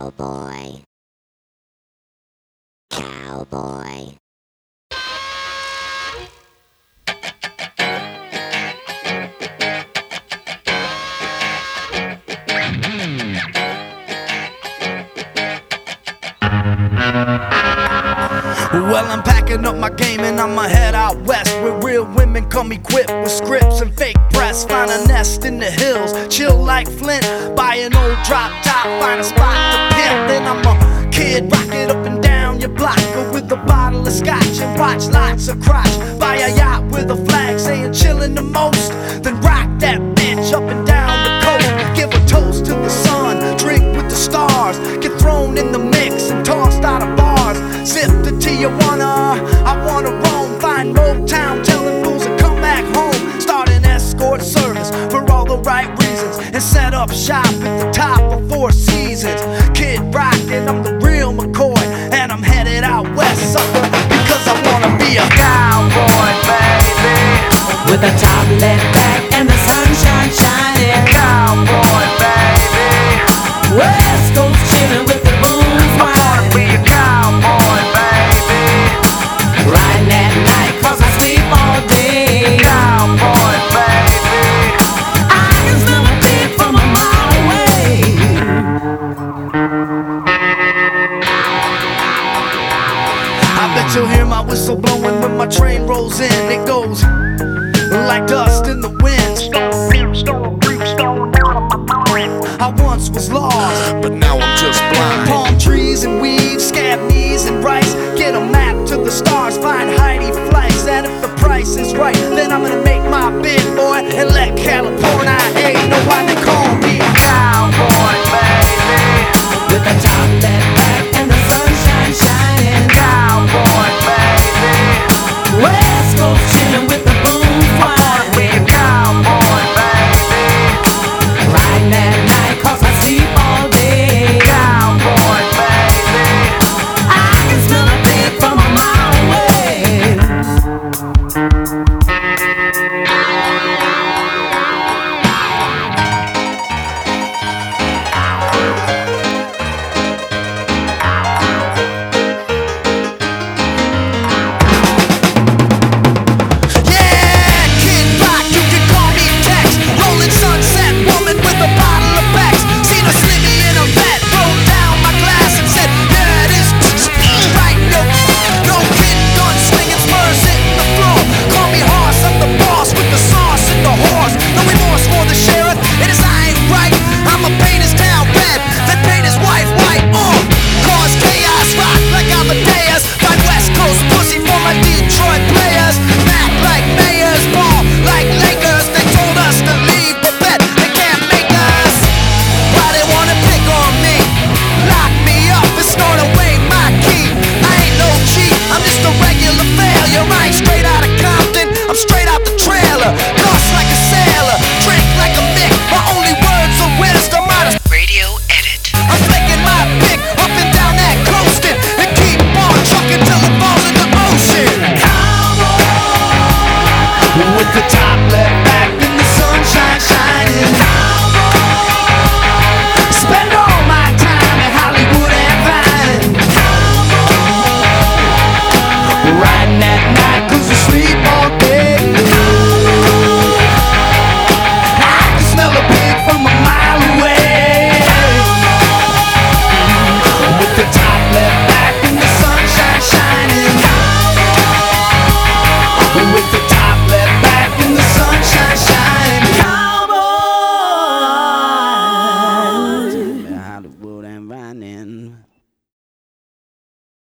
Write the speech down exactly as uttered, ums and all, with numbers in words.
Cowboy. Cowboy. Well, I'm packing up my game and I'ma head out west, where real women come equipped with scripts and fake breasts. Find a nest in the hills, chill like Flint. Buy an old drop top, find a spot to pimp. Then I'm a kid, rock it up and down your block with a bottle of scotch and watch lots of crotch. Buy a yacht with a flag saying chillin' the most, then rock that bitch up and down the coast. Give a toast to the sun, drink with the stars, get thrown in the mix and tossed out of bars. Sip the Tijuana, I wanna roam, find Motown, telling fools to come back home. Start an escort service for all the right reasons, and set up shop at the top of Four Seasons. Kid Rock and I'm the real McCoy, and I'm headed out west, sucker, because I wanna be a cowboy, baby. With a top left back and the sunshine shining. Cowboy, baby. West Coast chillin' with the booze I wanna be a cowboy, baby. riding at night cause I sleep all day. Cowboy, baby. I can smell a pig from a mile away. I bet you'll hear my whistle blowing when my train rolls in. It goes like dust in the wind. I once was lost, but now I'm just blind. palm trees and weeds, scab knees and rice. Get a map to the stars, find Heidi Fleiss. And if the price is right, then I'm gonna make my bid, boy, and let California